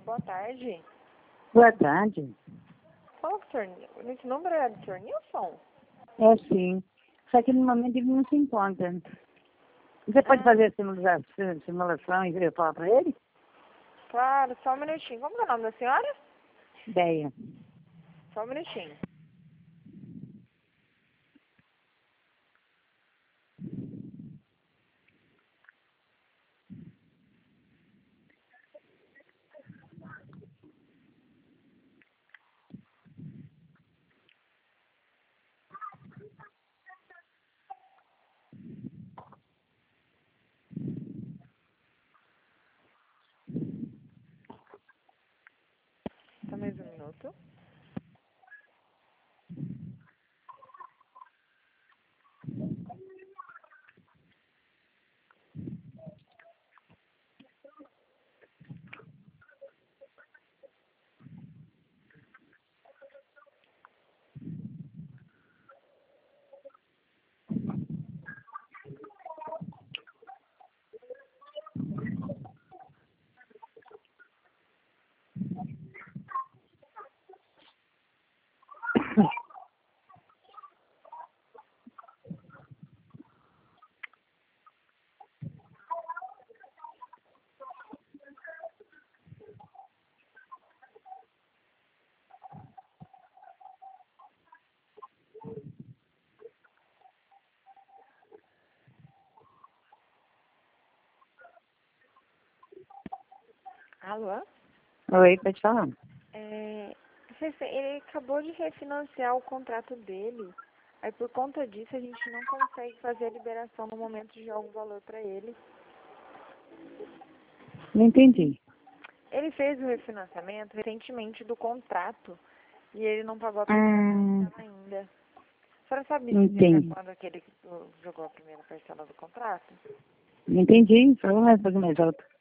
boa tarde. Boa tarde. Qual o senhor? Esse número é do senhor Nilson? É sim. Só que no momento ele não se encontra. Você pode fazer a simulação e eu falar para ele? Claro, só um minutinho. Como é o nome da senhora? Ideia. Só um minutinho. Só mais um minuto. Alô? Oi, pode falar. Ele acabou de refinanciar o contrato dele. Aí por conta disso a gente não consegue fazer a liberação no momento de jogar o valor para ele. Não entendi. Ele fez o refinanciamento recentemente do contrato e ele não pagou a primeira Ah, parcela ainda. A senhora sabe me dizer entendi. até quando que ele jogou a primeira parcela do contrato? Entendi. Fala mais um pouco mais alto.